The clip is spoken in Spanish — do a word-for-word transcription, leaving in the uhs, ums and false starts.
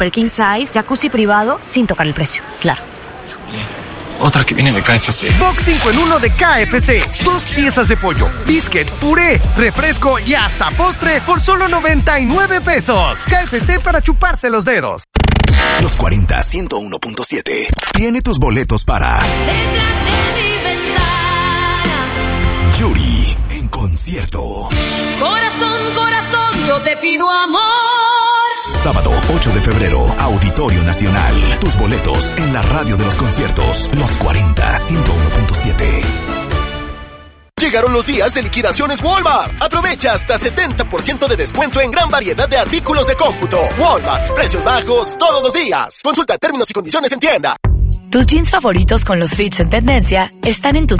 super king size, jacuzzi privado, sin tocar el precio, claro. Otra que viene de K F C. Box cinco en uno de K F C. Dos piezas de pollo, biscuit, puré, refresco y hasta postre por solo noventa y nueve pesos. K F C para chuparse los dedos. Los cuarenta, ciento uno punto siete. Tiene tus boletos para Detrás de mi ventana. Yuri en concierto. Corazón, corazón, yo te pido amor. Sábado ocho de febrero, Auditorio Nacional. Tus boletos en la radio de los conciertos. Los cuarenta, ciento uno punto siete. Llegaron los días de liquidaciones Walmart. Aprovecha hasta setenta por ciento de descuento en gran variedad de artículos de cómputo. Walmart, precios bajos todos los días. Consulta términos y condiciones en tienda. Tus jeans favoritos con los fits en tendencia están en tu